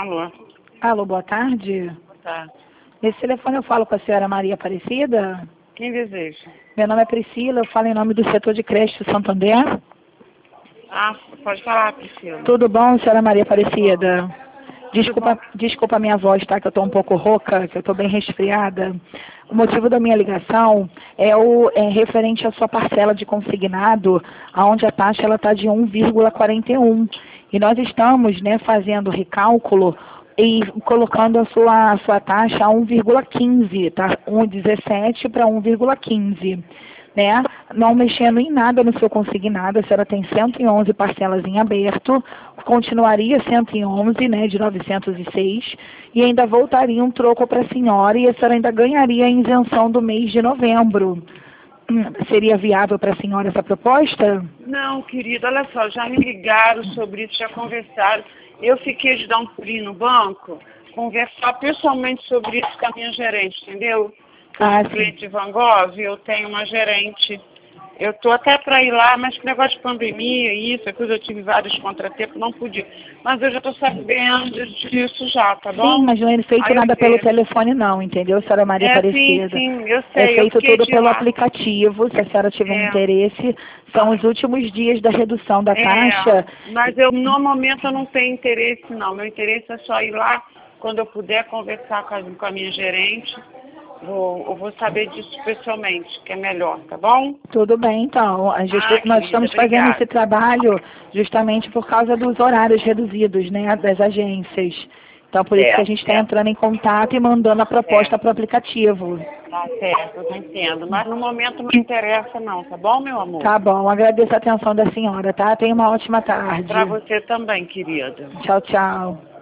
Alô? Alô, boa tarde. Tá. Nesse telefone eu falo com a senhora Maria Aparecida. Quem deseja? Meu nome é Priscila, eu falo em nome do setor de crédito Santander. Ah, pode falar, Priscila. Tudo bom, senhora Maria Aparecida? Desculpa a minha voz, tá? Que eu tô um pouco rouca, que eu tô bem resfriada. O motivo da minha ligação é referente à sua parcela de consignado, onde a taxa ela tá de 1,41. E nós estamos, né, fazendo recálculo e colocando a sua taxa a 1,15, tá? 1,17 para 1,15. Né? Não mexendo em nada no seu consignado, a senhora tem 111 parcelas em aberto, continuaria 111, né, de 906, e ainda voltaria um troco para a senhora e a senhora ainda ganharia a isenção do mês de novembro. Seria viável para a senhora essa proposta? Não, querida, olha só, já me ligaram sobre isso, já conversaram. Eu fiquei de dar um pulinho no banco, conversar pessoalmente sobre isso com a minha gerente, entendeu? Cliente Van Gogh, eu tenho uma gerente. Eu estou até para ir lá, mas com negócio de pandemia e isso, eu tive vários contratempos, não pude. Mas eu já estou sabendo disso já, tá bom? Sim, mas não é feito nada pelo telefone não, entendeu, senhora Maria Aparecida? Sim, eu sei. É feito tudo pelo aplicativo, se a senhora tiver interesse. São os últimos dias da redução da taxa. Mas eu, no momento, eu não tenho interesse não. Meu interesse é só ir lá quando eu puder conversar com a minha gerente. Eu vou saber disso pessoalmente, que é melhor, tá bom? Tudo bem, então. Nós estamos fazendo esse trabalho justamente por causa dos horários reduzidos, né, das agências. Então, por isso que a gente está entrando em contato e mandando a proposta para o aplicativo. Tá certo, eu entendo. Mas no momento não interessa não, tá bom, meu amor? Tá bom, agradeço a atenção da senhora, tá? Tenha uma ótima tarde. Para você também, querida. Tchau, tchau.